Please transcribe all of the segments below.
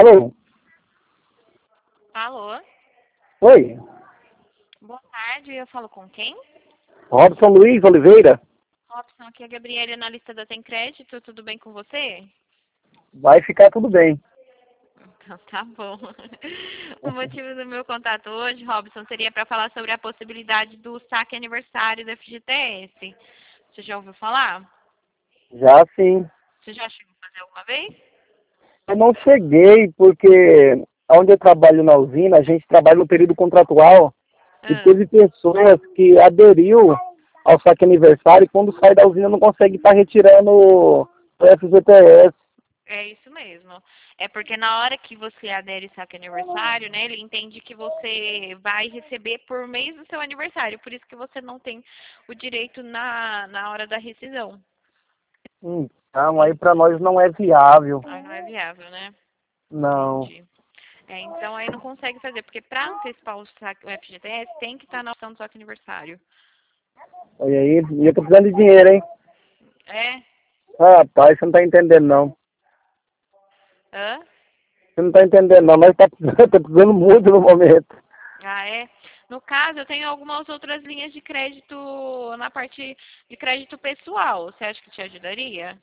Alô? Alô? Oi? Boa tarde, eu falo com quem? Robson Luiz Oliveira? Robson, aqui é a Gabriela, analista da Tem Crédito, tudo bem com você? Vai ficar tudo bem. Então tá bom. O motivo do meu contato hoje, Robson, seria para falar sobre a possibilidade do saque aniversário da FGTS. Você já ouviu falar? Já sim. Você já chegou a fazer alguma vez? Eu não cheguei porque onde eu trabalho na usina, a gente trabalha no período contratual e Ah, teve pessoas que aderiu ao saque aniversário e quando sai da usina não consegue estar retirando o FGTS. é isso mesmo. É porque na hora que você adere ao saque aniversário, né, ele entende que você vai receber por mês do seu aniversário. Por isso que você não tem o direito na hora da rescisão. Então, aí para nós não é viável. Aí não é viável, né? Não. Entendi. Então aí não consegue fazer, porque para antecipar o FGTS tem que estar na opção do saque aniversário. Olha aí, e eu tô precisando de dinheiro, hein? É? Rapaz, você não tá entendendo não. Hã? Você não tá entendendo não, mas tá precisando, tá precisando muito no momento. Ah, é? No caso, eu tenho algumas outras linhas de crédito na parte de crédito pessoal. Você acha que te ajudaria?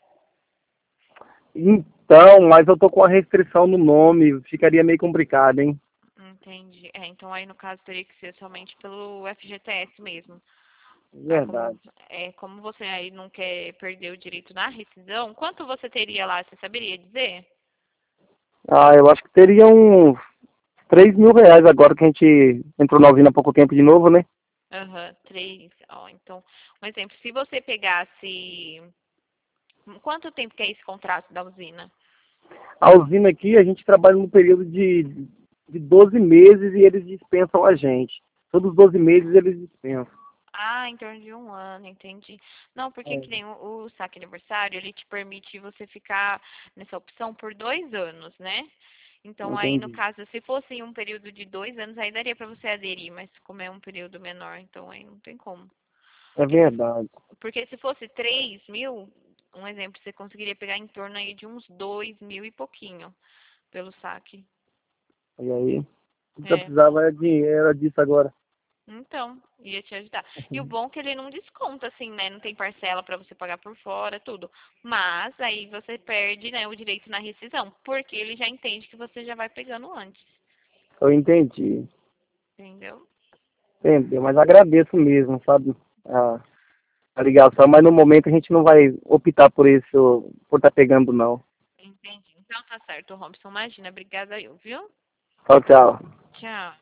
Então, mas eu tô com a restrição no nome, ficaria meio complicado, hein? Entendi. Então aí no caso teria que ser somente pelo FGTS mesmo. Ah, como, Verdade. como você aí não quer perder o direito na rescisão, quanto você teria lá, você saberia dizer? Eu acho que teria uns R$ 3.000 agora que a gente entrou na usina há pouco tempo de novo, né? Aham, três. Ó, então, um exemplo, se você pegasse. Quanto tempo que é esse contrato da usina? A usina aqui, a gente trabalha no período de 12 meses e eles dispensam a gente. Todos os 12 meses eles dispensam. Ah, em torno de um ano, entendi. Não, porque É, que nem o saque aniversário, ele te permite você ficar nessa opção por 2 anos, né? Então aí, no entendi. caso, se fosse um período de 2 anos, aí daria para você aderir, mas como é um período menor, então aí não tem como. É Porque se, verdade. porque se fosse 3.000, um exemplo, você conseguiria pegar em torno aí de uns 2.000 e pouquinho pelo saque. E aí? O que eu É, precisava era dinheiro, era disso agora. então, ia te ajudar. E o bom é que ele não desconta, assim, né? Não tem parcela para você pagar por fora, tudo. Mas aí você perde, né, o direito na rescisão, porque ele já entende que você já vai pegando antes, Eu entendi. entendeu? Entendeu? Mas agradeço mesmo, sabe? A ligação, mas no momento a gente não vai optar por isso, por estar pegando, não. Entendi. Então tá certo, Robson. Imagina, obrigada eu, viu? Tchau, tchau. Tchau.